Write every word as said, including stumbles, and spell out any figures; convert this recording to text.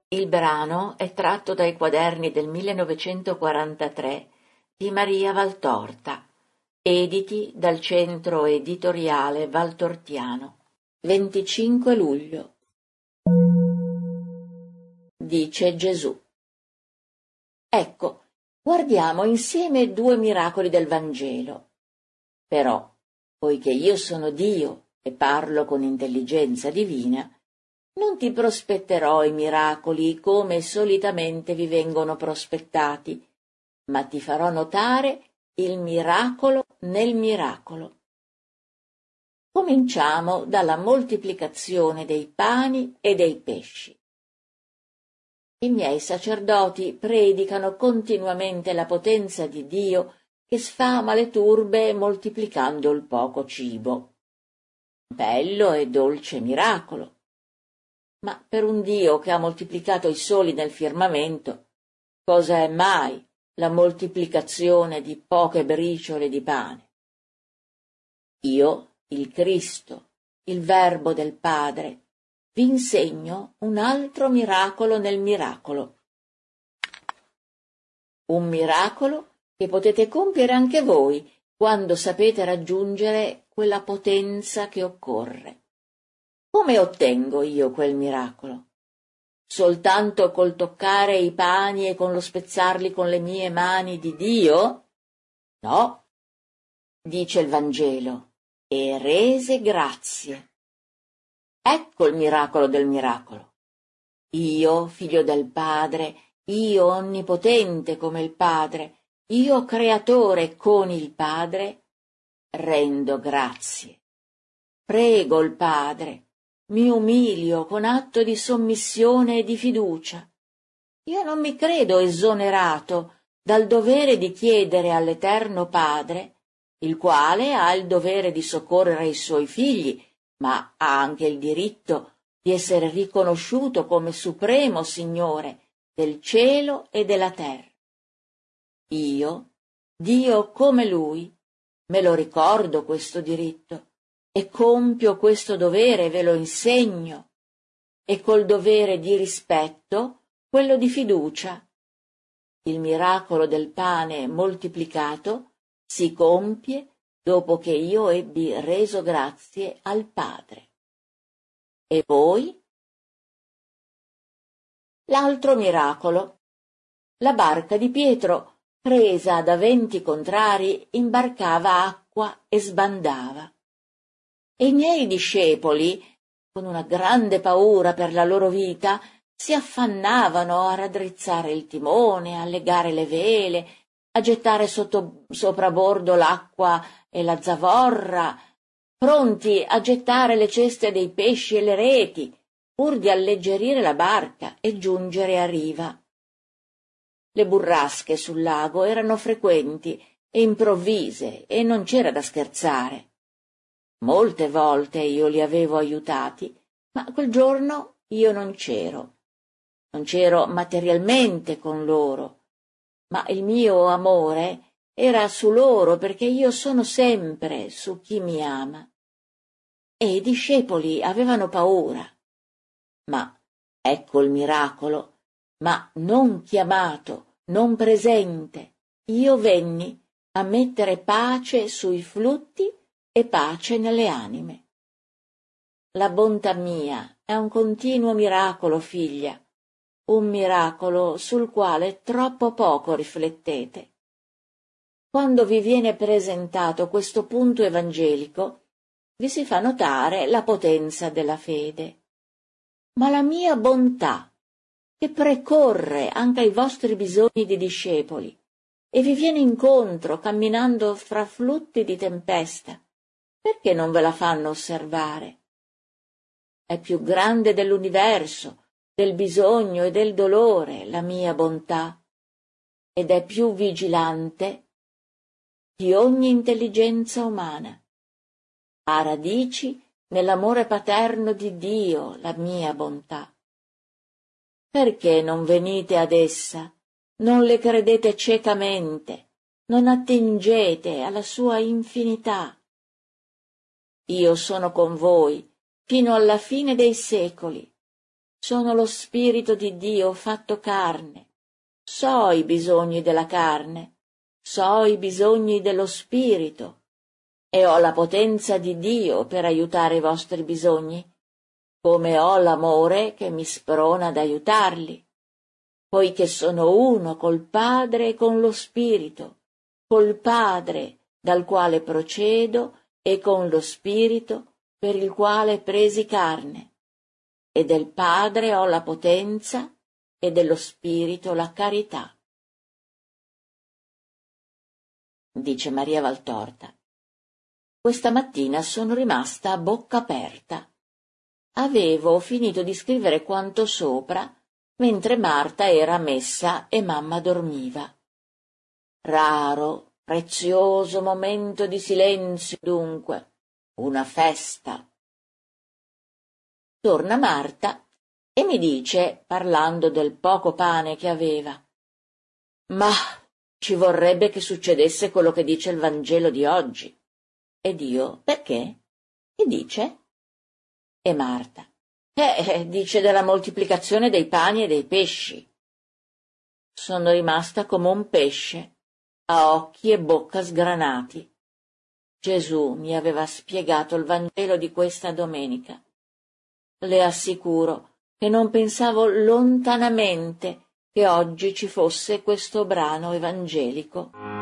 Il brano è tratto dai quaderni del millenovecentoquarantatré di Maria Valtorta, editi dal Centro Editoriale Valtortiano. venticinque luglio. Dice Gesù. Ecco, guardiamo insieme due miracoli del Vangelo. Però, poiché io sono Dio e parlo con intelligenza divina, non ti prospetterò i miracoli come solitamente vi vengono prospettati, ma ti farò notare il miracolo nel miracolo. Cominciamo dalla moltiplicazione dei pani e dei pesci. I miei sacerdoti predicano continuamente la potenza di Dio che sfama le turbe moltiplicando il poco cibo. Bello e dolce miracolo. Ma per un Dio che ha moltiplicato i soli nel firmamento, cosa è mai la moltiplicazione di poche briciole di pane? Io, il Cristo, il Verbo del Padre, vi insegno un altro miracolo nel miracolo. Un miracolo che potete compiere anche voi quando sapete raggiungere quella potenza che occorre. Come ottengo io quel miracolo? Soltanto col toccare i pani e con lo spezzarli con le mie mani di Dio? No, dice il Vangelo, e rese grazie. Ecco il miracolo del miracolo. Io, figlio del Padre, io onnipotente come il Padre, io creatore con il Padre, rendo grazie. Prego il Padre. Mi umilio con atto di sommissione e di fiducia. Io non mi credo esonerato dal dovere di chiedere all'Eterno Padre, il quale ha il dovere di soccorrere i suoi figli, ma ha anche il diritto di essere riconosciuto come supremo Signore del cielo e della terra. Io, Dio come Lui, me lo ricordo questo diritto, e compio questo dovere, ve lo insegno, e col dovere di rispetto quello di fiducia. Il miracolo del pane moltiplicato si compie dopo che io ebbi reso grazie al Padre. E voi? L'altro miracolo. La barca di Pietro, presa da venti contrari, imbarcava acqua e sbandava. E i miei discepoli, con una grande paura per la loro vita, si affannavano a raddrizzare il timone, a legare le vele, a gettare sotto soprabordo l'acqua e la zavorra, pronti a gettare le ceste dei pesci e le reti, pur di alleggerire la barca e giungere a riva. Le burrasche sul lago erano frequenti e improvvise e non c'era da scherzare. Molte volte io li avevo aiutati, ma quel giorno io non c'ero. Non c'ero materialmente con loro, ma il mio amore era su loro perché io sono sempre su chi mi ama. E i discepoli avevano paura. Ma ecco il miracolo, ma non chiamato, non presente. Io venni a mettere pace sui flutti e pace nelle anime. La bontà mia è un continuo miracolo, figlia, un miracolo sul quale troppo poco riflettete. Quando vi viene presentato questo punto evangelico, vi si fa notare la potenza della fede. Ma la mia bontà, che precorre anche ai vostri bisogni di discepoli, e vi viene incontro camminando fra flutti di tempesta, perché non ve la fanno osservare? È più grande dell'universo, del bisogno e del dolore la mia bontà, ed è più vigilante di ogni intelligenza umana. Ha radici nell'amore paterno di Dio la mia bontà. Perché non venite ad essa? Non le credete ciecamente, non attingete alla sua infinità. Io sono con voi fino alla fine dei secoli. sono lo Spirito di Dio fatto carne. So i bisogni della carne, so i bisogni dello Spirito, e ho la potenza di Dio per aiutare i vostri bisogni, come ho l'amore che mi sprona ad aiutarli, poiché sono uno col Padre e con lo Spirito, col Padre dal quale procedo e con lo Spirito per il quale presi carne, e del Padre ho la potenza e dello Spirito la carità. Dice Maria Valtorta. Questa mattina sono rimasta a bocca aperta. Avevo finito di scrivere quanto sopra, mentre Marta era a messa e mamma dormiva. Raro, prezioso momento di silenzio, dunque, una festa. Torna Marta e mi dice, parlando del poco pane che aveva: «Ma ci vorrebbe che succedesse quello che dice il Vangelo di oggi». Ed io: «Perché?» E dice? E Marta: «Eh, dice della moltiplicazione dei pani e dei pesci». Sono rimasta come un pesce, a occhi e bocca sgranati. Gesù mi aveva spiegato il Vangelo di questa domenica. Le assicuro che non pensavo lontanamente che oggi ci fosse questo brano evangelico.